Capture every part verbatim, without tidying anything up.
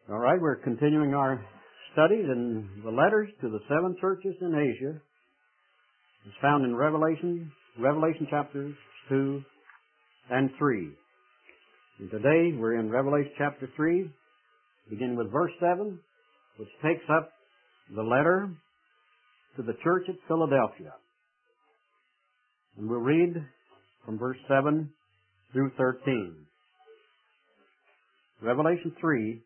All right, we're continuing our studies in the letters to the seven churches in Asia. It's found in Revelation, Revelation chapters two and three. And today we're in Revelation chapter three, beginning with verse seven, which takes up the letter to the church at Philadelphia. And we'll read from verse seven through thirteen. Revelation three,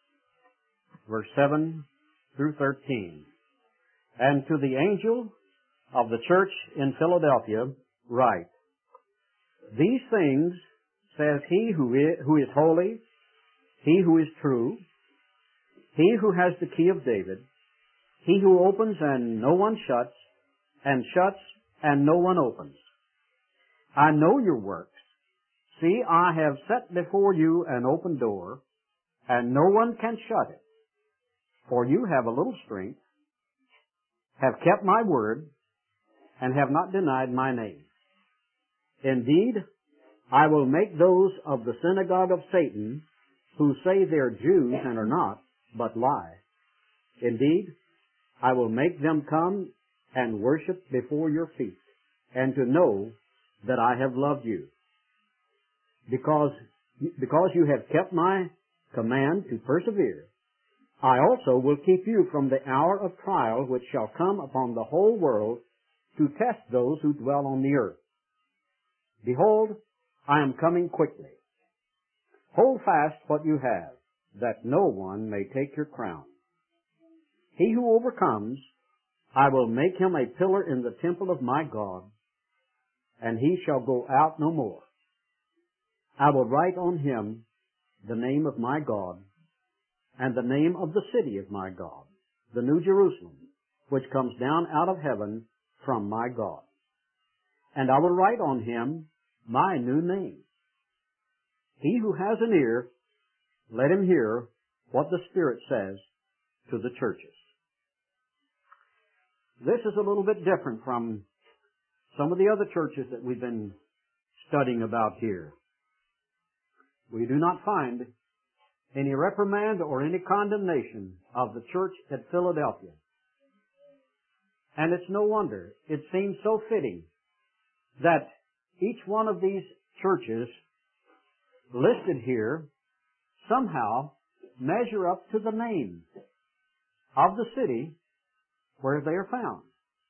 verse seven through thirteen. And to the angel of the church in Philadelphia write, These things says he who is, who is holy, he who is true, he who has the key of David, he who opens and no one shuts, and shuts and no one opens. I know your works. See, I have set before you an open door, and no one can shut it. For you have a little strength, have kept my word, and have not denied my name. Indeed, I will make those of the synagogue of Satan, who say they're Jews and are not, but lie. Indeed, I will make them come and worship before your feet, and to know that I have loved you. Because, because you have kept my command to persevere, I also will keep you from the hour of trial which shall come upon the whole world to test those who dwell on the earth. Behold, I am coming quickly. Hold fast what you have, that no one may take your crown. He who overcomes, I will make him a pillar in the temple of my God, and he shall go out no more. I will write on him the name of my God, and the name of the city of my God, the New Jerusalem, which comes down out of heaven from my God. And I will write on him my new name. He who has an ear, let him hear what the Spirit says to the churches. This is a little bit different from some of the other churches that we've been studying about here. We do not find any reprimand or any condemnation of the church at Philadelphia. And it's no wonder. It seems so fitting that each one of these churches listed here somehow measure up to the name of the city where they are found.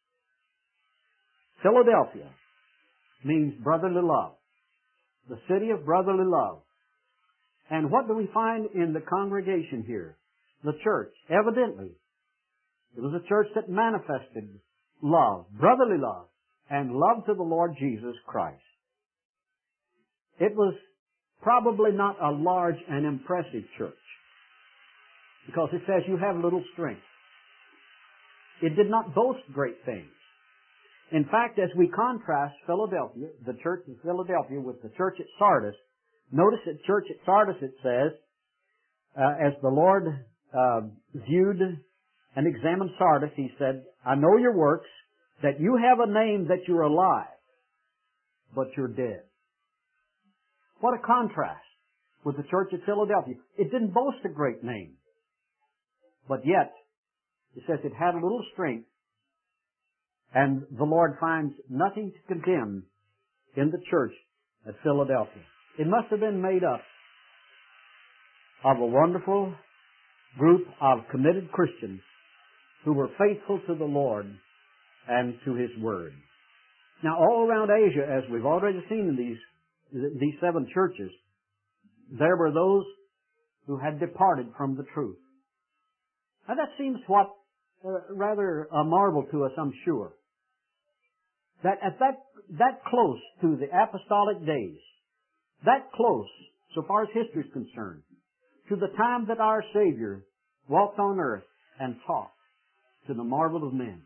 Philadelphia means brotherly love, the city of brotherly love. And what do we find in the congregation here? The church. Evidently, it was a church that manifested love, brotherly love, and love to the Lord Jesus Christ. It was probably not a large and impressive church, because it says you have little strength. It did not boast great things. In fact, as we contrast Philadelphia, the church in Philadelphia, with the church at Sardis, notice at church at Sardis it says, uh, as the Lord uh, viewed and examined Sardis, He said, I know your works, that you have a name that you're alive, but you're dead. What a contrast with the church at Philadelphia. It didn't boast a great name, but yet, it says it had a little strength, and the Lord finds nothing to condemn in the church at Philadelphia. It must have been made up of a wonderful group of committed Christians who were faithful to the Lord and to His Word. Now, all around Asia, as we've already seen in these, these seven churches, there were those who had departed from the truth. Now, that seems what uh, rather a marvel to us, I'm sure. That at that, that close to the apostolic days, that close, so far as history is concerned, to the time that our Savior walked on earth and taught to the marvel of men.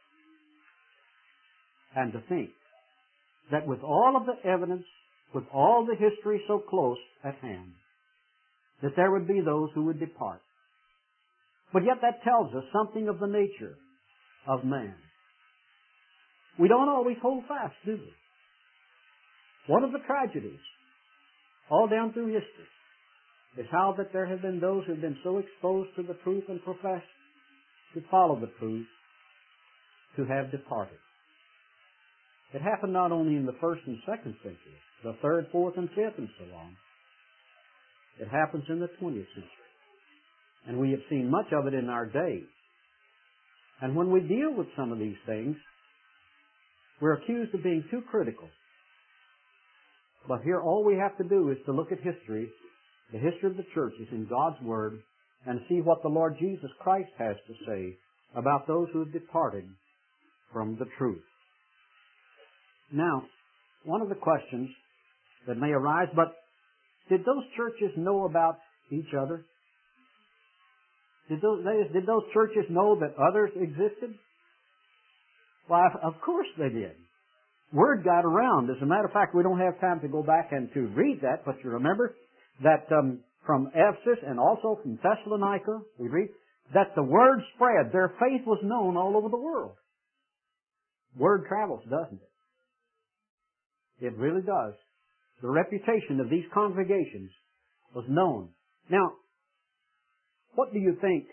And to think that with all of the evidence, with all the history so close at hand, that there would be those who would depart. But yet that tells us something of the nature of man. We don't always hold fast, do we? One of the tragedies all down through history is how that there have been those who have been so exposed to the truth and profess to follow the truth to have departed. It happened not only in the first and second century, the third, fourth, and fifth, and so on. It happens in the twentieth century. And we have seen much of it in our day. And when we deal with some of these things, we're accused of being too critical. But here all we have to do is to look at history, the history of the churches in God's Word, and see what the Lord Jesus Christ has to say about those who have departed from the truth. Now, one of the questions that may arise, but did those churches know about each other? Did those, did those churches know that others existed? Why, of course they did. Word got around. As a matter of fact, we don't have time to go back and to read that, but you remember that um, from Ephesus and also from Thessalonica, we read that the word spread. Their faith was known all over the world. Word travels, doesn't it? It really does. The reputation of these congregations was known. Now, what do you think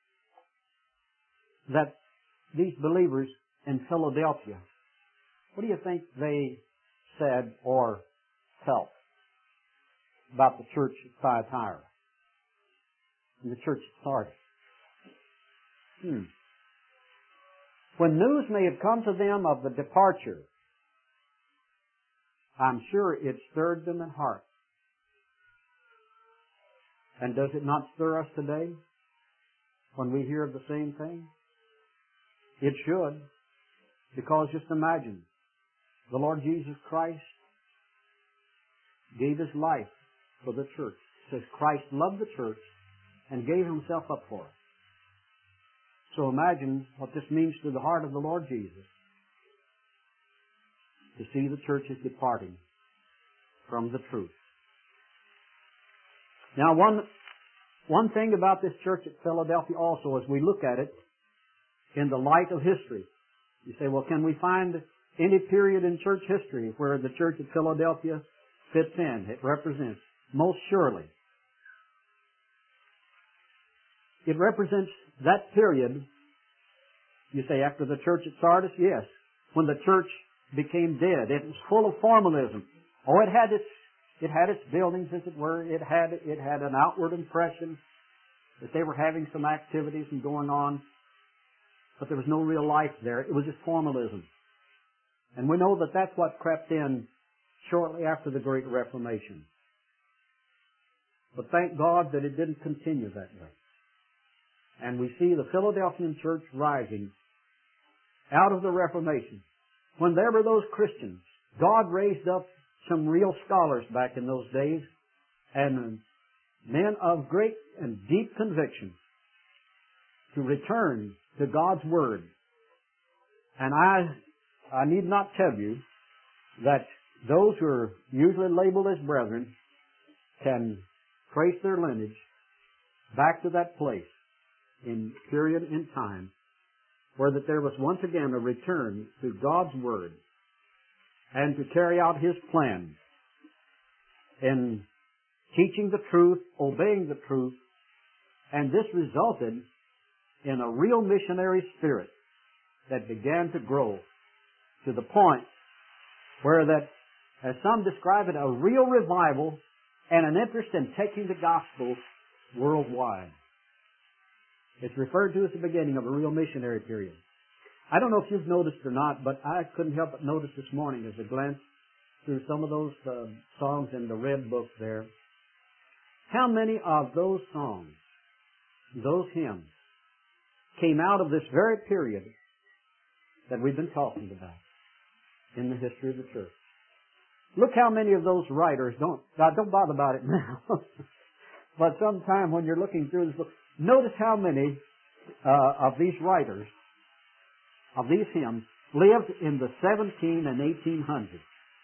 that these believers in Philadelphia, what do you think they said or felt about the church at Thyatira and the church at Sardis? Hmm. When news may have come to them of the departure, I'm sure it stirred them in heart. And does it not stir us today when we hear of the same thing? It should. Because just imagine, the Lord Jesus Christ gave His life for the church. It says Christ loved the church and gave Himself up for it. So imagine what this means to the heart of the Lord Jesus, to see the churches departing from the truth. Now, one, one thing about this church at Philadelphia also, as we look at it in the light of history, you say, well, can we find any period in church history where the church at Philadelphia fits in? It represents, most surely. It represents that period, you say, after the church at Sardis? Yes. When the church became dead. It was full of formalism. Oh, it had its, it had its buildings, as it were. It had, it had an outward impression that they were having some activities and going on. But there was no real life there. It was just formalism. And we know that that's what crept in shortly after the Great Reformation. But thank God that it didn't continue that way. And we see the Philadelphian church rising out of the Reformation. When there were those Christians, God raised up some real scholars back in those days, and men of great and deep conviction to return to God's Word. And I, I need not tell you that those who are usually labeled as brethren can trace their lineage back to that place in period in time where that there was once again a return to God's Word and to carry out His plan in teaching the truth, obeying the truth, and this resulted in a real missionary spirit that began to grow to the point where that, as some describe it, a real revival and an interest in taking the gospel worldwide. It's referred to as the beginning of a real missionary period. I don't know if you've noticed or not, but I couldn't help but notice this morning as I glanced through some of those uh, songs in the red book there, how many of those songs, those hymns, came out of this very period that we've been talking about in the history of the church. Look how many of those writers, don't, God, don't bother about it now, but sometime when you're looking through this book, notice how many uh, of these writers, of these hymns, lived in the seventeen and eighteen hundreds.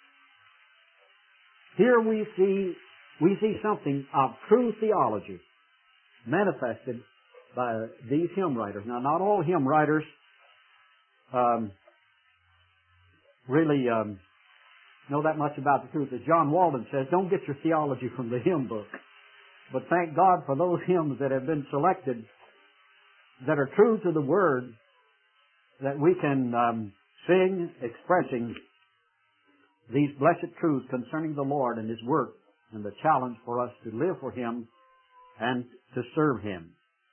Here we see, we see something of true theology manifested by these hymn writers. Now, not all hymn writers um, really um, know that much about the truth. As John Walden says, don't get your theology from the hymn book. But thank God for those hymns that have been selected that are true to the Word, that we can um, sing expressing these blessed truths concerning the Lord and His work and the challenge for us to live for Him and to serve Him.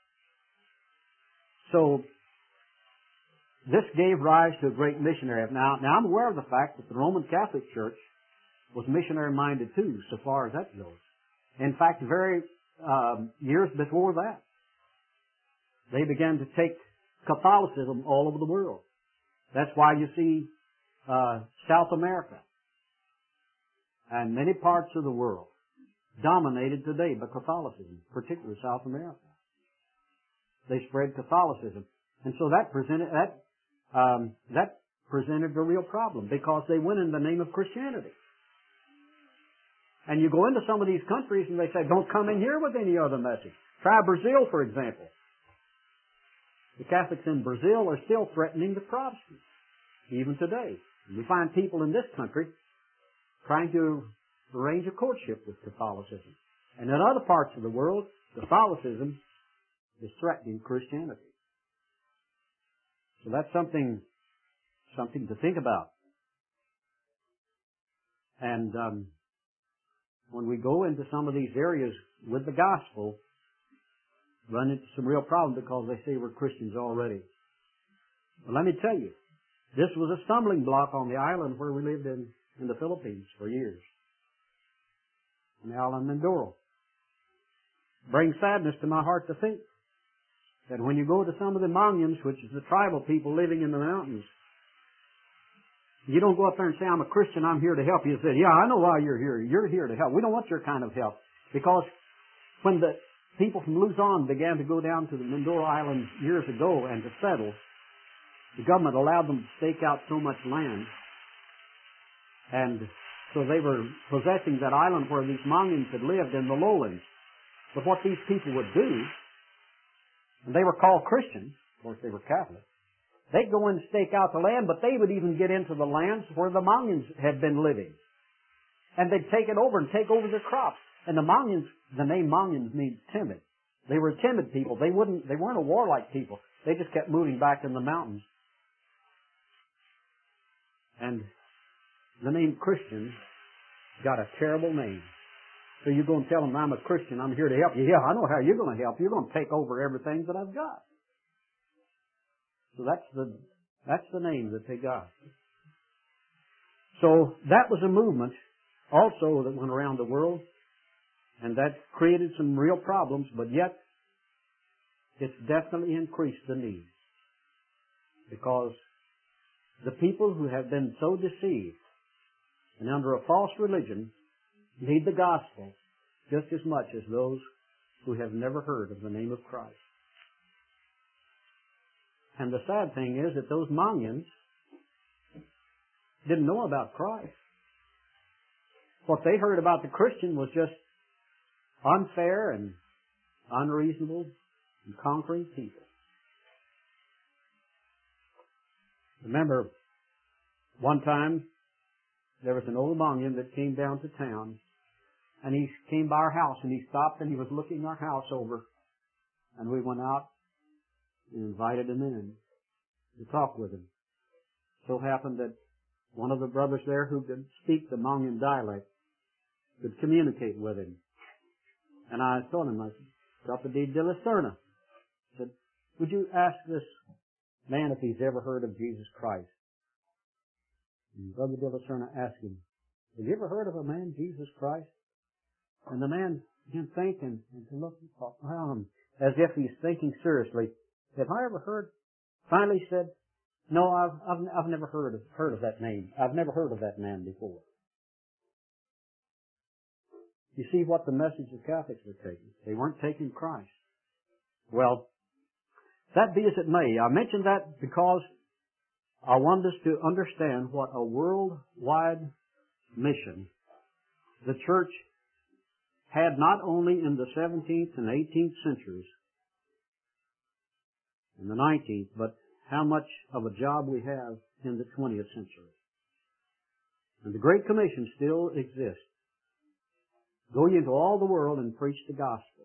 So, this gave rise to a great missionary. Now, now I'm aware of the fact that the Roman Catholic Church was missionary-minded too, so far as that goes. In fact, very um, years before that, they began to take Catholicism all over the world. That's why you see uh, South America and many parts of the world dominated today by Catholicism, particularly South America. They spread Catholicism, and so that presented that um, that presented a real problem because they went in the name of Christianity. And you go into some of these countries and they say, "Don't come in here with any other message." Try Brazil, for example. The Catholics in Brazil are still threatening the Protestants, even today. And we find people in this country trying to arrange a courtship with Catholicism. And in other parts of the world, Catholicism is threatening Christianity. So that's something, something to think about. And um, when we go into some of these areas with the gospel, run into some real problems because they say we're Christians already. Well, let me tell you, this was a stumbling block on the island where we lived in, in the Philippines for years. On the island of Mindoro. Brings sadness to my heart to think that when you go to some of the Mangans, which is the tribal people living in the mountains, you don't go up there and say, "I'm a Christian, I'm here to help you." You say, "Yeah, I know why you're here. You're here to help." We don't want your kind of help. Because when the people from Luzon began to go down to the Mindoro Island years ago and to settle, the government allowed them to stake out so much land. And so they were possessing that island where these Mangans had lived in the lowlands. But what these people would do, and they were called Christians, of course they were Catholic, they'd go in and stake out the land, but they would even get into the lands where the Mangans had been living. And they'd take it over and take over their crops. And the Mangans, the name Mangans means timid. They were timid people. They wouldn't, they weren't a warlike people. They just kept moving back in the mountains. And the name Christian got a terrible name. So you go and tell them, "I'm a Christian, I'm here to help you." "Yeah, I know how you're going to help. You're going to take over everything that I've got." So that's the, that's the name that they got. So that was a movement also that went around the world, and that created some real problems, but yet it's definitely increased the need. Because the people who have been so deceived and under a false religion need the gospel just as much as those who have never heard of the name of Christ. And the sad thing is that those Mangans didn't know about Christ. What they heard about the Christian was just unfair and unreasonable and conquering people. Remember, one time there was an old Mangan that came down to town, and he came by our house, and he stopped and he was looking our house over, and we went out and invited him in to talk with him. So happened that one of the brothers there who could speak the Mangan dialect could communicate with him. And I told him, I said, "Kapatid de la Serna," I said, "would you ask this man if he's ever heard of Jesus Christ?" And Brother de la Serna asked him, "Have you ever heard of a man, Jesus Christ?" And the man began thinking and to look around as if he's thinking seriously. "Have I ever heard?" Finally he said, "No, I've, I've, I've never heard of, heard of that name. I've never heard of that man before." You see what the message the Catholics were taking. They weren't taking Christ. Well, that be as it may, I mention that because I want us to understand what a worldwide mission the church had not only in the seventeenth and eighteenth centuries, in the nineteenth, but how much of a job we have in the twentieth century. And the Great Commission still exists. Go ye into all the world and preach the gospel.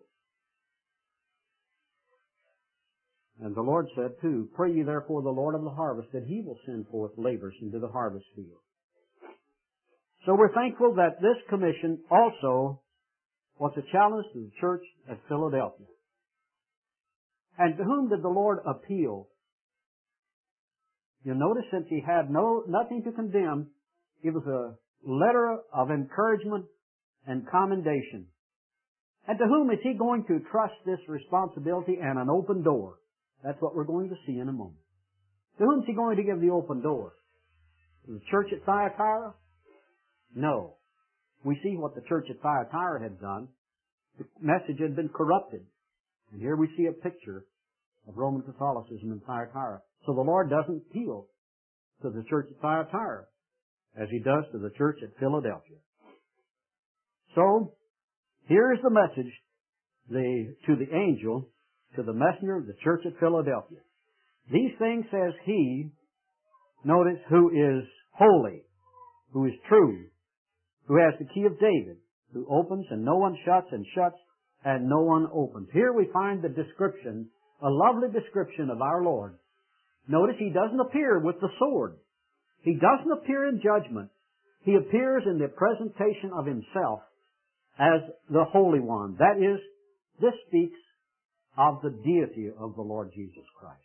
And the Lord said too, pray ye therefore the Lord of the harvest that He will send forth laborers into the harvest field. So we're thankful that this commission also was a challenge to the church at Philadelphia. And to whom did the Lord appeal? You notice since He had no nothing to condemn, it was a letter of encouragement and commendation. And to whom is He going to trust this responsibility and an open door? That's what we're going to see in a moment. To whom is He going to give the open door? To the church at Thyatira? No. We see what the church at Thyatira had done. The message had been corrupted. And here we see a picture of Roman Catholicism in Thyatira. So the Lord doesn't appeal to the church at Thyatira as He does to the church at Philadelphia. So, here is the message the, to the angel, to the messenger of the church at Philadelphia. These things says He, notice, who is holy, who is true, who has the key of David, who opens and no one shuts, and shuts and no one opens. Here we find the description, a lovely description of our Lord. Notice He doesn't appear with the sword. He doesn't appear in judgment. He appears in the presentation of Himself as the Holy One. That is, this speaks of the deity of the Lord Jesus Christ.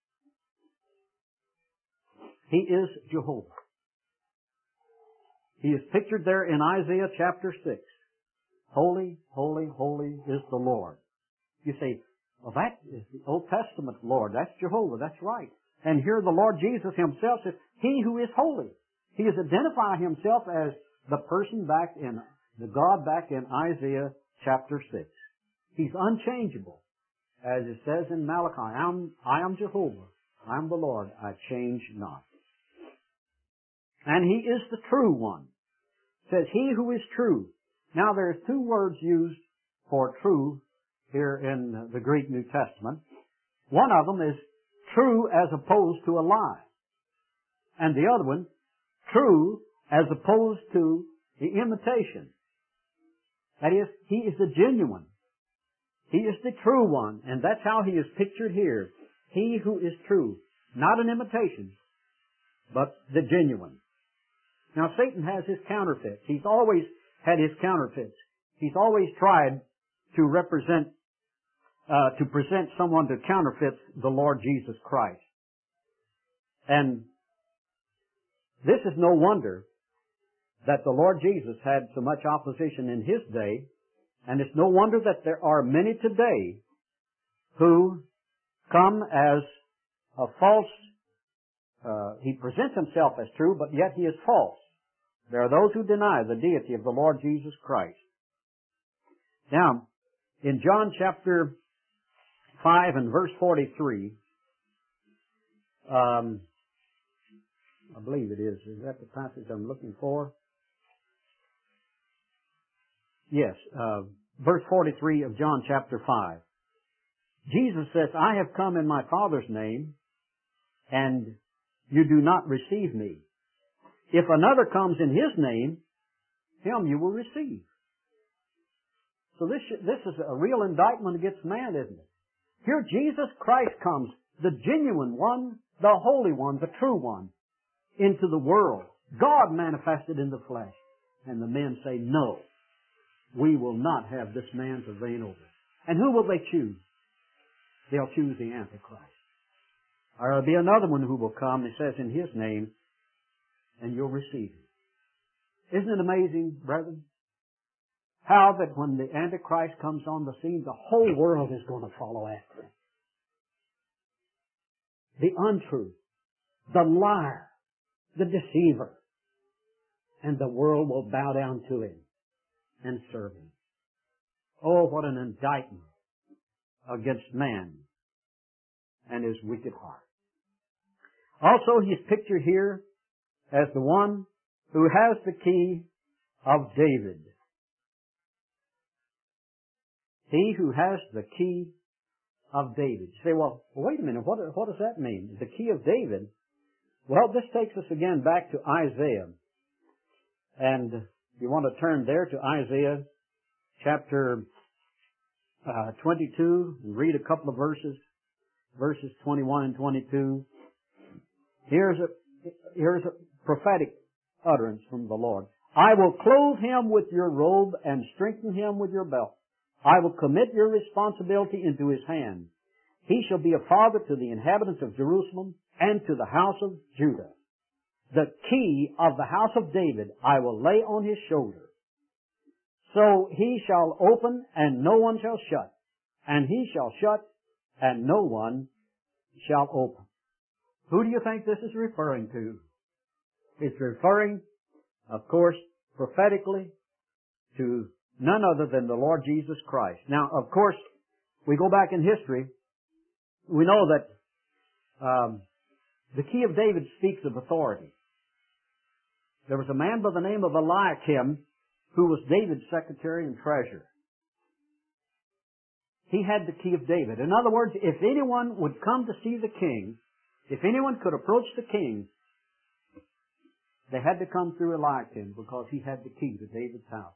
He is Jehovah. He is pictured there in Isaiah chapter six. Holy, holy, holy is the Lord. You say, well, that is the Old Testament Lord. That's Jehovah. That's right. And here the Lord Jesus Himself says, He who is holy. He is identifying Himself as the person back in, the God back in Isaiah chapter six. He's unchangeable. As it says in Malachi, I am, I am Jehovah. I am the Lord. I change not. And He is the true one. It says, He who is true. Now there's two words used for true here in the Greek New Testament. One of them is true as opposed to a lie. And the other one, true as opposed to the imitation. That is, He is the genuine. He is the true one. And that's how He is pictured here. He who is true. Not an imitation, but the genuine. Now Satan has his counterfeits. He's always had his counterfeits. He's always tried to represent, uh, to present someone to counterfeit the Lord Jesus Christ. And this is no wonder that the Lord Jesus had so much opposition in His day, and it's no wonder that there are many today who come as a false, uh, he presents himself as true, but yet he is false. There are those who deny the deity of the Lord Jesus Christ. Now, in John chapter five and verse forty-three, um, I believe it is. Is that the passage I'm looking for? Yes, uh, verse forty-three of John chapter five. Jesus says, I have come in my Father's name, and you do not receive me. If another comes in His name, him you will receive. So this, this is a real indictment against man, isn't it? Here Jesus Christ comes, the genuine one, the holy one, the true one, into the world. God manifested in the flesh. And the men say, no, we will not have this man to reign over. And who will they choose? They'll choose the Antichrist. Or there'll be another one who will come, it says in His name, and you'll receive Him. Isn't it amazing, brethren? How that when the Antichrist comes on the scene, the whole world is going to follow after him. The untruth, the liar, the deceiver, and the world will bow down to him and serve him. Oh, what an indictment against man and his wicked heart. Also, He's pictured here as the one who has the key of David. He who has the key of David. You say, well, wait a minute, what, what does that mean? The key of David? Well, this takes us again back to Isaiah. And you want to turn there to Isaiah chapter uh, twenty-two, and read a couple of verses, verses twenty-one and twenty-two. Here's a, here's a prophetic utterance from the Lord. I will clothe him with your robe and strengthen him with your belt. I will commit your responsibility into his hand. He shall be a father to the inhabitants of Jerusalem and to the house of Judah. The key of the house of David I will lay on his shoulder. So he shall open and no one shall shut, and he shall shut and no one shall open. Who do you think this is referring to? It's referring, of course, prophetically to none other than the Lord Jesus Christ. Now, of course, we go back in history, we know that um, the key of David speaks of authority. There was a man by the name of Eliakim who was David's secretary and treasurer. He had the key of David. In other words, if anyone would come to see the king, if anyone could approach the king, they had to come through Eliakim because he had the key to David's house.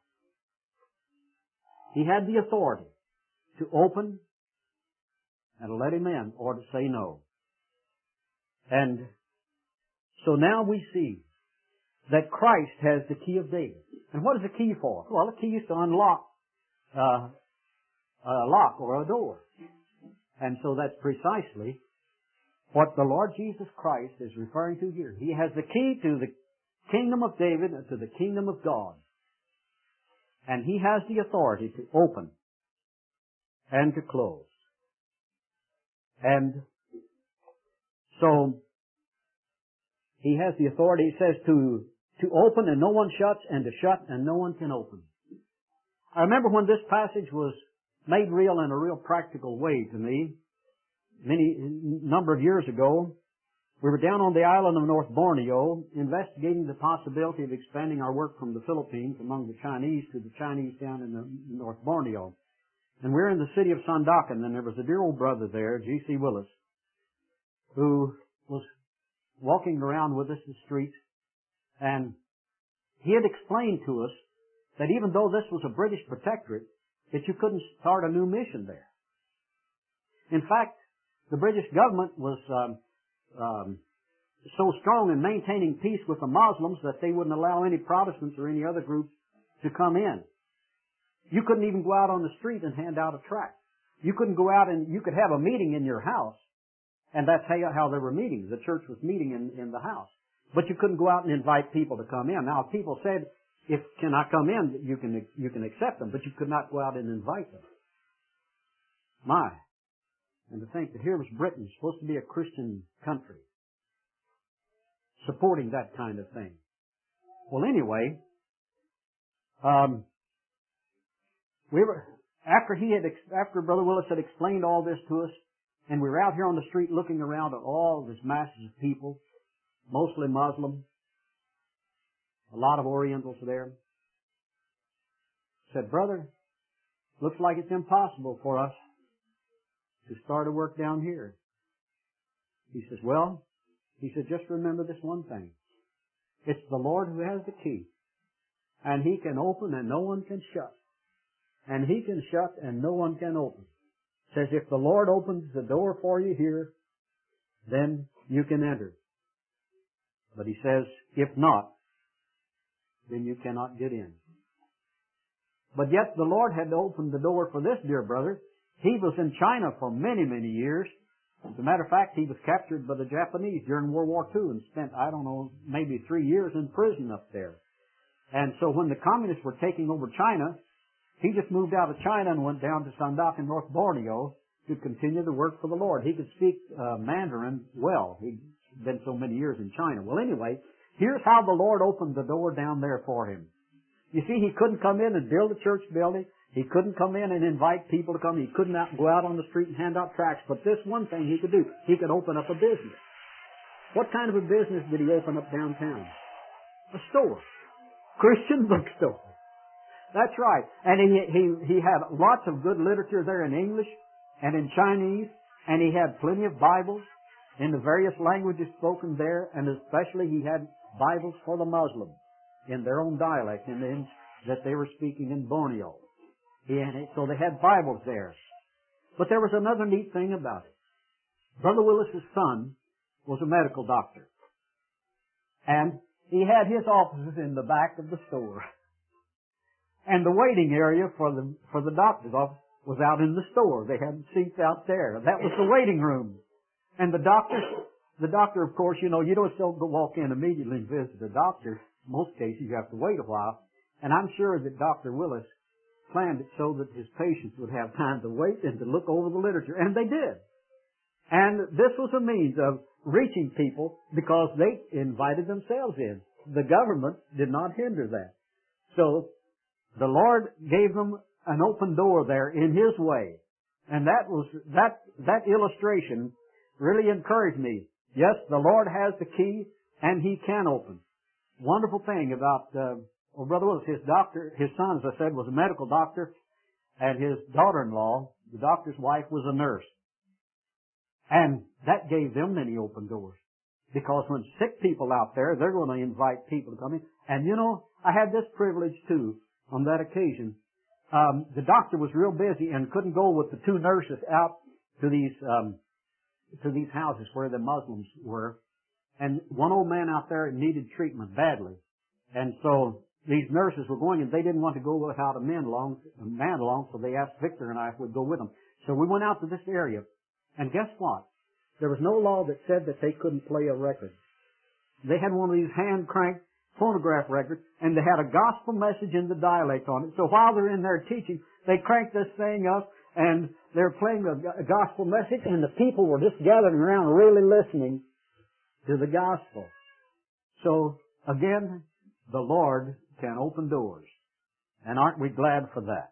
He had the authority to open and to let him in or to say no. And so now we see that Christ has the key of David. And what is the key for? Well, the key is to unlock uh, a lock or a door. And so that's precisely what the Lord Jesus Christ is referring to here. He has the key to the kingdom of David and to the kingdom of God. And He has the authority to open and to close. And so He has the authority, He says, to, to open and no one shuts, and to shut and no one can open. I remember when this passage was made real in a real practical way to me, many number of years ago. We were down on the island of North Borneo investigating the possibility of expanding our work from the Philippines among the Chinese to the Chinese down in the North Borneo. And we were in the city of Sandakan, and there was a dear old brother there, G C Willis, who was walking around with us in the streets, and he had explained to us that even though this was a British protectorate, that you couldn't start a new mission there. In fact, the British government was um, um, so strong in maintaining peace with the Muslims that they wouldn't allow any Protestants or any other groups to come in. You couldn't even go out on the street and hand out a tract. You couldn't go out and you could have a meeting in your house, and that's how, how there were meetings. The church was meeting in, in the house. But you couldn't go out and invite people to come in. Now, if people said, if can I come in, you can you can accept them, but you could not go out and invite them. My. And to think that here was Britain, supposed to be a Christian country, supporting that kind of thing. Well, anyway, um, we were after he had after Brother Willis had explained all this to us, and we were out here on the street looking around at all this masses of people, mostly Muslim, a lot of Orientals there. Said, brother, looks like it's impossible for us to start a work down here. He says, well, he said, just remember this one thing. It's the Lord who has the key. And He can open and no one can shut. And He can shut and no one can open. Says if the Lord opens the door for you here, then you can enter. But He says, if not, then you cannot get in. But yet the Lord had opened the door for this dear brother. He was in China for many, many years. As a matter of fact, he was captured by the Japanese during World War Two and spent, I don't know, maybe three years in prison up there. And so when the communists were taking over China, he just moved out of China and went down to Sandakan, North Borneo, to continue the work for the Lord. He could speak uh, Mandarin well. He'd been so many years in China. Well, anyway, here's how the Lord opened the door down there for him. You see, he couldn't come in and build a church building. He couldn't come in and invite people to come. He couldn't out, go out on the street and hand out tracts. But this one thing he could do, he could open up a business. What kind of a business did he open up downtown? A store. Christian bookstore. That's right. And he, he, he had lots of good literature there in English and in Chinese, and he had plenty of Bibles in the various languages spoken there, and especially he had Bibles for the Muslims in their own dialect in the, that they were speaking in Borneo. And so they had Bibles there. But there was another neat thing about it. Brother Willis's son was a medical doctor. And he had his offices in the back of the store. And the waiting area for the for the doctor's office was out in the store. They had seats out there. That was the waiting room. And the doctor, the doctor, of course, you know, you don't still go walk in immediately and visit the doctor. In most cases, you have to wait a while. And I'm sure that Doctor Willis planned it so that his patients would have time to wait and to look over the literature. And they did. And this was a means of reaching people because they invited themselves in. The government did not hinder that. So the Lord gave them an open door there in His way. And that was, that, that illustration really encouraged me. Yes, the Lord has the key and He can open. Wonderful thing about, uh, well, Brother Willis, his doctor, his son, as I said, was a medical doctor, and his daughter-in-law, the doctor's wife, was a nurse. And that gave them many open doors. Because when sick people out there, they're going to invite people to come in. And you know, I had this privilege too on that occasion. Um, the doctor was real busy and couldn't go with the two nurses out to these um, to these houses where the Muslims were. And one old man out there needed treatment badly. And so these nurses were going, and they didn't want to go without a man along, a man along, so they asked Victor and I if we'd go with them. So we went out to this area. And guess what? There was no law that said that they couldn't play a record. They had one of these hand-cranked phonograph records, and they had a gospel message in the dialect on it. So while they're in there teaching, they cranked this thing up, and they're playing a gospel message, and the people were just gathering around really listening to the gospel. So, again, the Lord can open doors. And aren't we glad for that?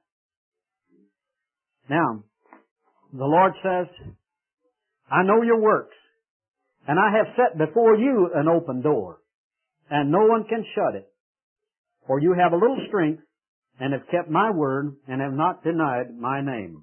Now, the Lord says, I know your works, and I have set before you an open door, and no one can shut it. For you have a little strength, and have kept my word, and have not denied my name.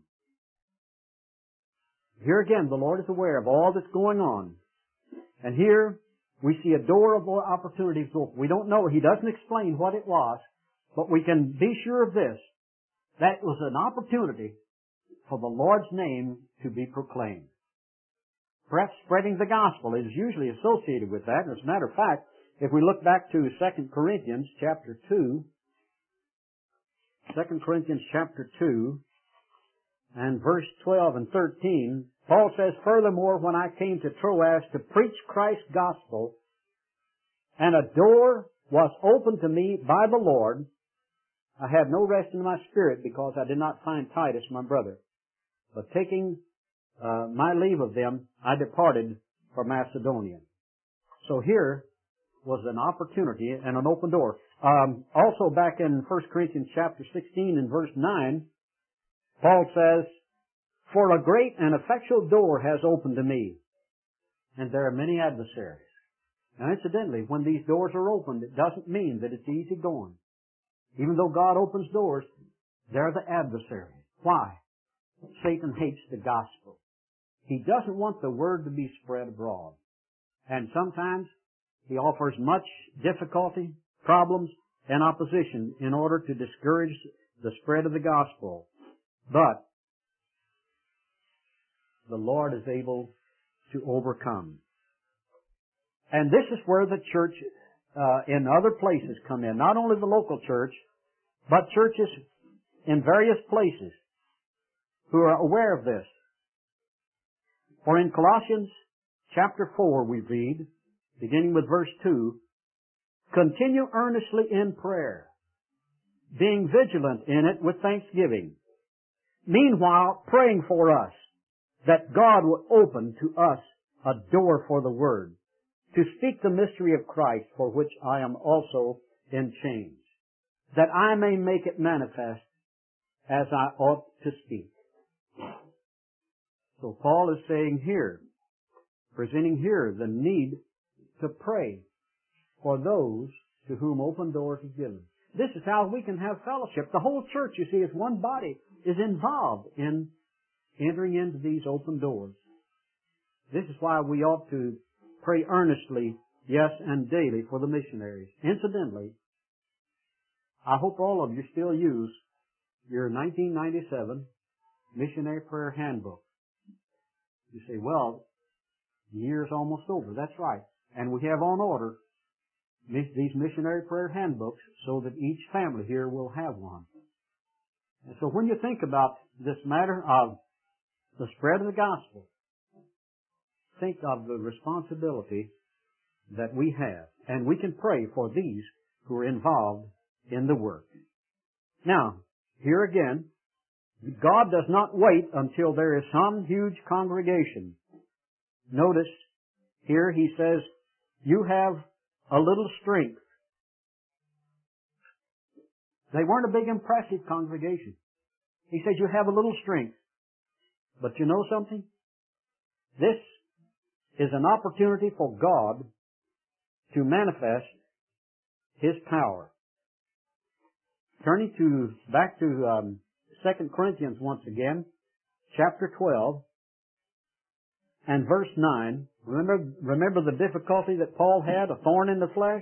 Here again, the Lord is aware of all that's going on. And here, we see a door of opportunities open. We don't know. He doesn't explain what it was, but we can be sure of this. That was an opportunity for the Lord's name to be proclaimed. Perhaps spreading the gospel is usually associated with that. As a matter of fact, if we look back to Second Corinthians chapter two, Second Corinthians chapter two, and verse twelve and thirteen, Paul says, furthermore, when I came to Troas to preach Christ's gospel, and a door was opened to me by the Lord, I had no rest in my spirit because I did not find Titus, my brother. But taking uh, my leave of them, I departed for Macedonia. So here was an opportunity and an open door. Um, also back in First Corinthians chapter sixteen and verse nine, Paul says, for a great and effectual door has opened to me, and there are many adversaries. Now incidentally, when these doors are opened, it doesn't mean that it's easy going. Even though God opens doors, they're the adversaries. Why? Satan hates the gospel. He doesn't want the word to be spread abroad. And sometimes he offers much difficulty, problems, and opposition in order to discourage the spread of the gospel. But the Lord is able to overcome. And this is where the church uh, in other places come in. Not only the local church, but churches in various places who are aware of this. For in Colossians chapter four we read, beginning with verse two, continue earnestly in prayer, being vigilant in it with thanksgiving. Meanwhile, praying for us, that God will open to us a door for the Word, to speak the mystery of Christ, for which I am also in chains, that I may make it manifest as I ought to speak. So Paul is saying here, presenting here the need to pray for those to whom open doors are given. This is how we can have fellowship. The whole church, you see, as one body, is involved in entering into these open doors. This is why we ought to pray earnestly, yes, and daily for the missionaries. Incidentally, I hope all of you still use your nineteen ninety-seven Missionary Prayer Handbook. You say, well, the year's almost over. That's right. And we have on order these missionary prayer handbooks so that each family here will have one. And so when you think about this matter of the spread of the gospel, think of the responsibility that we have. And we can pray for these who are involved in the work. Now, here again, God does not wait until there is some huge congregation. Notice here he says, you have a little strength. They weren't a big impressive congregation. He says you have a little strength. But you know something? This is an opportunity for God to manifest His power. Turning to back to um, Second Corinthians once again, chapter twelve and verse nine. Remember, remember the difficulty that Paul had, a thorn in the flesh?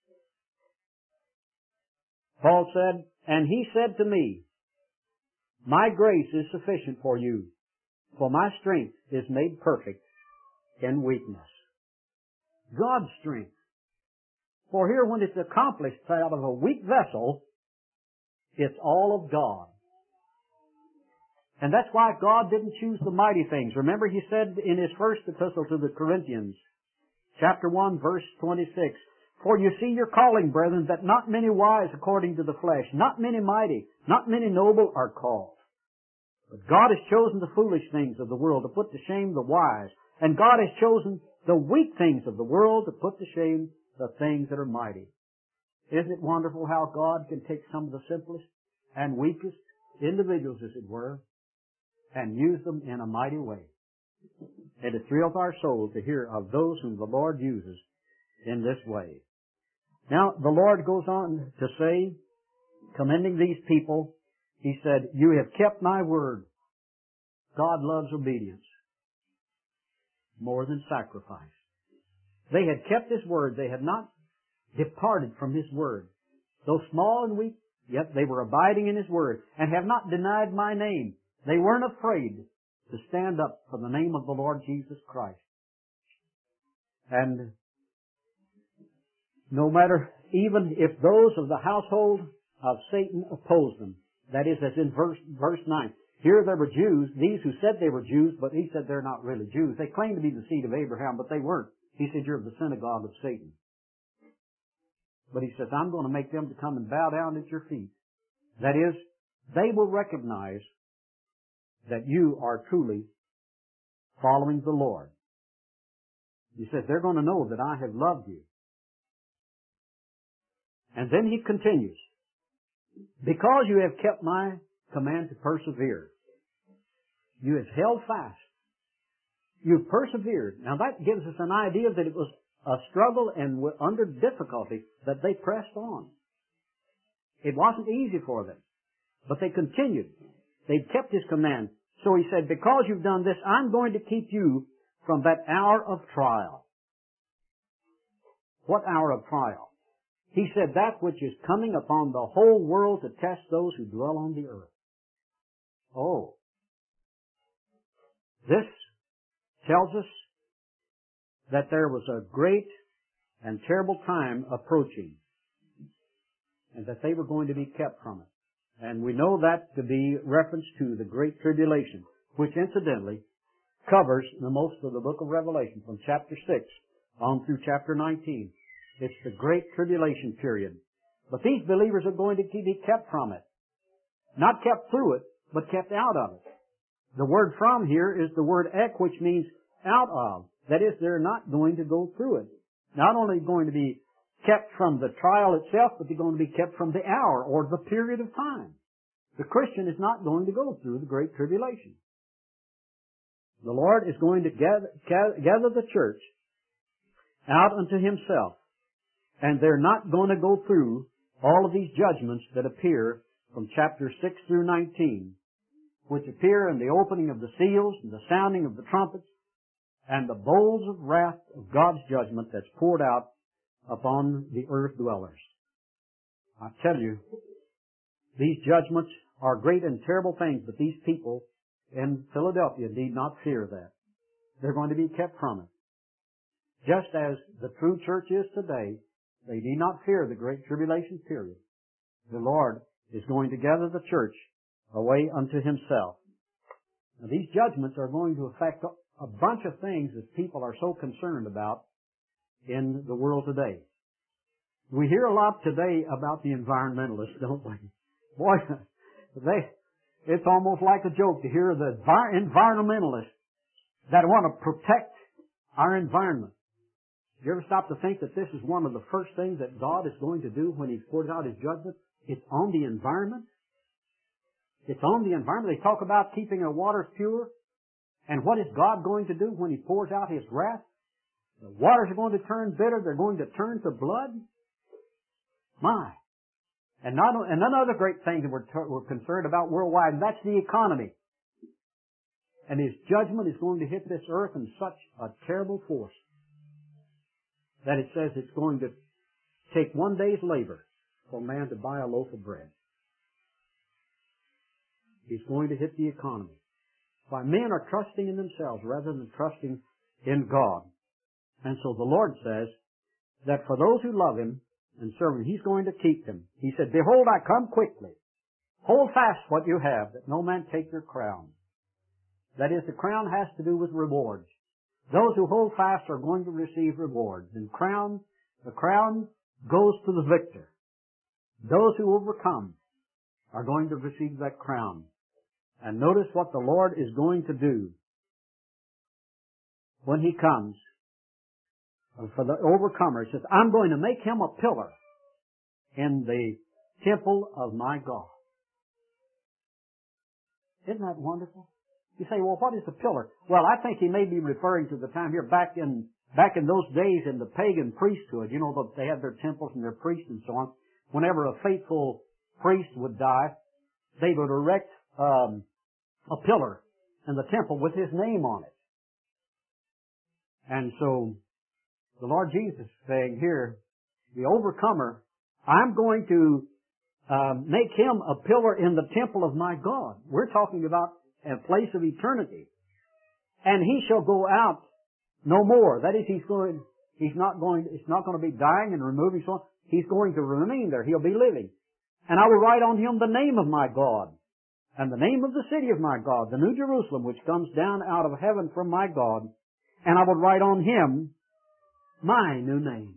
Paul said, and he said to me, my grace is sufficient for you, for my strength is made perfect in weakness. God's strength. For here, when it's accomplished out of a weak vessel, it's all of God. And that's why God didn't choose the mighty things. Remember, he said in his first epistle to the Corinthians, chapter one, verse twenty-six, for you see your calling, brethren, that not many wise according to the flesh, not many mighty, not many noble are called. But God has chosen the foolish things of the world to put to shame the wise. And God has chosen the weak things of the world to put to shame the things that are mighty. Isn't it wonderful how God can take some of the simplest and weakest individuals, as it were, and use them in a mighty way? And it thrills our soul to hear of those whom the Lord uses in this way. Now, the Lord goes on to say, commending these people, He said, you have kept my word. God loves obedience more than sacrifice. They had kept His word. They had not departed from His word. Though small and weak, yet they were abiding in His word, and have not denied my name. They weren't afraid to stand up for the name of the Lord Jesus Christ. And no matter, even if those of the household of Satan oppose them, that is, as in verse, verse nine. Here there were Jews, these who said they were Jews, but he said they're not really Jews. They claimed to be the seed of Abraham, but they weren't. He said, you're of the synagogue of Satan. But he says, I'm going to make them to come and bow down at your feet. That is, they will recognize that you are truly following the Lord. He says, they're going to know that I have loved you. And then he continues, because you have kept my command to persevere. You have held fast. You've persevered. Now that gives us an idea that it was a struggle and under difficulty that they pressed on. It wasn't easy for them, but they continued. They kept His command. So He said, because you've done this, I'm going to keep you from that hour of trial. What hour of trial? He said, that which is coming upon the whole world to test those who dwell on the earth. Oh. This tells us that there was a great and terrible time approaching, and that they were going to be kept from it. And we know that to be reference to the Great Tribulation, which incidentally covers the most of the book of Revelation from chapter six on through chapter nineteen. It's the Great Tribulation period. But these believers are going to be kept from it. Not kept through it, but kept out of it. The word from here is the word ek, which means out of. That is, they're not going to go through it. Not only going to be kept from the trial itself, but they're going to be kept from the hour or the period of time. The Christian is not going to go through the Great Tribulation. The Lord is going to gather, gather the church out unto Himself. And they're not going to go through all of these judgments that appear from chapter six through nineteen, which appear in the opening of the seals and the sounding of the trumpets and the bowls of wrath of God's judgment that's poured out upon the earth dwellers. I tell you, these judgments are great and terrible things, but these people in Philadelphia need not fear that. They're going to be kept from it. Just as the true church is today, they need not fear the great tribulation period. The Lord is going to gather the church away unto Himself. Now, these judgments are going to affect a bunch of things that people are so concerned about in the world today. We hear a lot today about the environmentalists, don't we? Boy, they, it's almost like a joke to hear the environmentalists that want to protect our environment. You ever stop to think that this is one of the first things that God is going to do when He pours out His judgment? It's on the environment. It's on the environment. They talk about keeping our waters pure. And what is God going to do when He pours out His wrath? The waters are going to turn bitter. They're going to turn to blood. My. And not, and another great thing that we're, we're concerned about worldwide, and that's the economy. And His judgment is going to hit this earth in such a terrible force that it says it's going to take one day's labor for man to buy a loaf of bread. He's going to hit the economy. Why, men are trusting in themselves rather than trusting in God. And so the Lord says that for those who love Him and serve Him, He's going to keep them. He said, "Behold, I come quickly. Hold fast what you have, that no man take your crown." That is, the crown has to do with rewards. Those who hold fast are going to receive rewards. And crown, the crown goes to the victor. Those who overcome are going to receive that crown. And notice what the Lord is going to do when He comes. For the overcomer, He says, "I'm going to make him a pillar in the temple of my God." Isn't that wonderful? You say, well, what is the pillar? Well, I think He may be referring to the time here back in back in those days in the pagan priesthood. You know, they had their temples and their priests and so on. Whenever a faithful priest would die, they would erect um, a pillar in the temple with his name on it. And so the Lord Jesus is saying here, the overcomer, I'm going to um, make him a pillar in the temple of my God. We're talking about a place of eternity. And he shall go out no more. That is, he's going, he's not going, it's not going to be dying and removing so on. He's going to remain there. He'll be living. And I will write on him the name of my God and the name of the city of my God, the New Jerusalem, which comes down out of heaven from my God. And I will write on him my new name.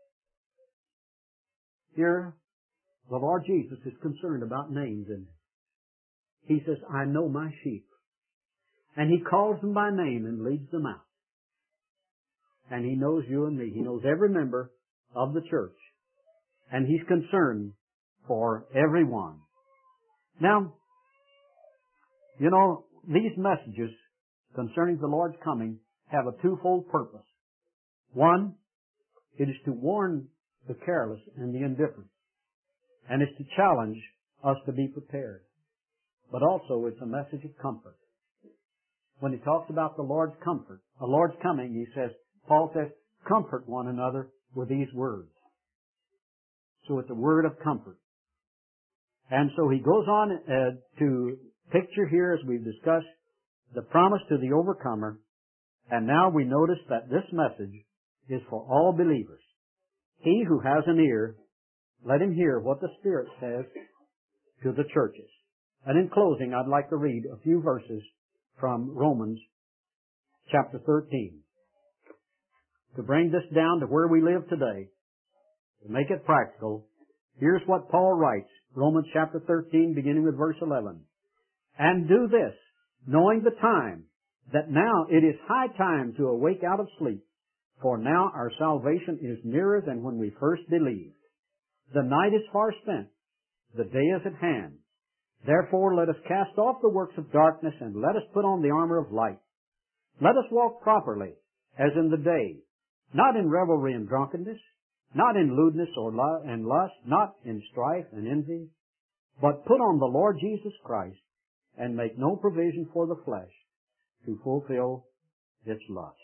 Here, the Lord Jesus is concerned about names, and He says, "I know my sheep." And He calls them by name and leads them out. And He knows you and me. He knows every member of the church. And He's concerned for everyone. Now, you know, these messages concerning the Lord's coming have a twofold purpose. One, it is to warn the careless and the indifferent. And it's to challenge us to be prepared. But also it's a message of comfort. When he talks about the Lord's comfort, the Lord's coming, he says, Paul says, comfort one another with these words. So it's a word of comfort. And so he goes on uh, to picture here, as we've discussed, the promise to the overcomer. And now we notice that this message is for all believers. He who has an ear, let him hear what the Spirit says to the churches. And in closing, I'd like to read a few verses from Romans chapter thirteen. To bring this down to where we live today, to make it practical, here's what Paul writes, Romans chapter thirteen, beginning with verse eleven. "And do this, knowing the time, that now it is high time to awake out of sleep, for now our salvation is nearer than when we first believed. The night is far spent, the day is at hand. Therefore let us cast off the works of darkness, and let us put on the armor of light. Let us walk properly, as in the day, not in revelry and drunkenness, not in lewdness or lu- and lust, not in strife and envy, but put on the Lord Jesus Christ, and make no provision for the flesh to fulfill its lust."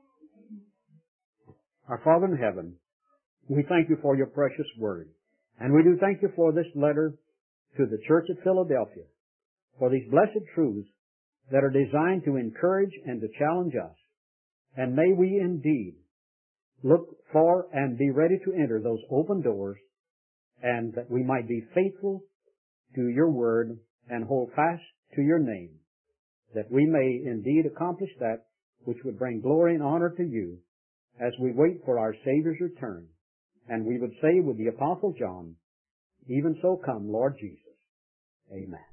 Our Father in heaven, we thank you for your precious word. And we do thank you for this letter to the church at Philadelphia for these blessed truths that are designed to encourage and to challenge us. And may we indeed look for and be ready to enter those open doors, and that we might be faithful to your word and hold fast to your name, that we may indeed accomplish that which would bring glory and honor to you as we wait for our Savior's return. And we would say with the Apostle John, even so come, Lord Jesus. Amen.